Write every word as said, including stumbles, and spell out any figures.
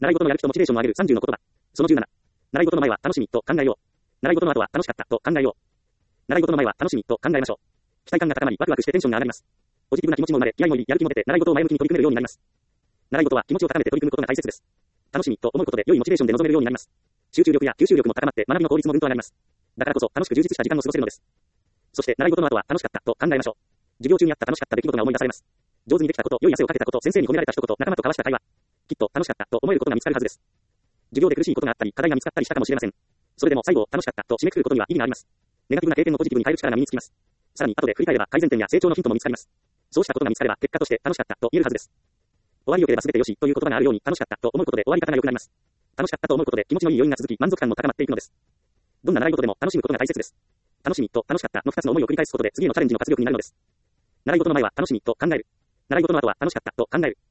習い事のやる気とモチベーションを上げるさんじゅうの言葉。そのじゅうなな。習い事の前は楽しみと考えよう。習い事の後は楽しかったと考えよう。習い事の前は楽しみと考えましょう。期待感が高まり、ワクワクしてテンションが上がります。ポジティブな気持ちも生まれ、気合も入り、やる気も出て、習い事を前向きに取り組めるようになります。習い事は気持ちを高めて取り組むことが大切です。楽しみと思うことで良いモチベーションで臨めるようになります。集中力や吸収力も高まって学びの効率もぐんと上がります。だからこそ楽しく充実した時間を過ごせるのです。そして習い事の後は楽しかったと考えましょう。授業中にあった楽しかった出来事が思い出されます。上手にできたこと、良い汗をかけたこと、先生に褒められた一言、仲間と交わした会話。きっと楽しかったと思えることが見つかるはずです。授業で苦しいことがあったり、課題が見つかったりしたかもしれません。それでも最後を楽しかったと締めくくることには意義があります。ネガティブな経験をポジティブに変える力が身につきます。さらに後で振り返れば改善点や成長のヒントも見つかります。そうしたことが見つかれば結果として楽しかったと言えるはずです。終わりよければ全てよしという言葉があるように楽しかったと思うことで終わり方が良くなります。楽しかったと思うことで気持ちのいい余韻が続き満足感も高まっていくのです。どんな習い事でも楽しむことが大切です。楽しみと楽しかったのふたつの思いを繰り返すことで次へのチャレンジの活力になるのです。習い事の前は楽しみと考える。習い事の後は楽しかったと考える。